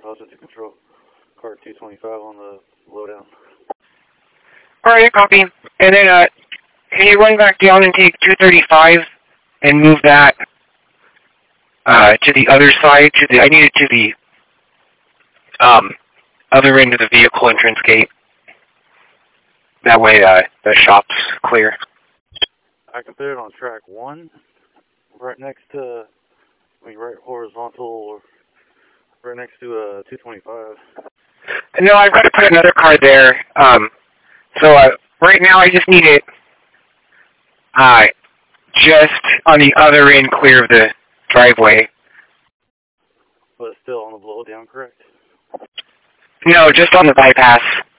positive control. Car 225 on the lowdown. Alright, copy. And then, can you run back down and take 235 and move that, to the other side, I need it to the, other end of the vehicle entrance gate. That way, the shop's clear. I can put it on track 1, right next to, right horizontal, or right next to 225. No, I've got to put another car there. So right now I just need it just on the other end, clear of the driveway. But it's still on the blow down, correct? No, just on the bypass.